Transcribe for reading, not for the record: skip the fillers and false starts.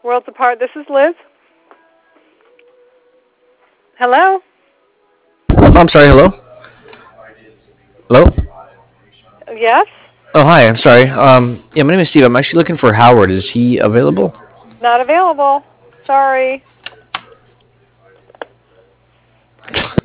Worlds Apart. This is Liz. Hello? Oh, I'm sorry. Hello. Hello. Yes? Oh, hi. I'm sorry. Yeah, my name is Steve. I'm actually looking for Howard. Is he available? Not available. Sorry.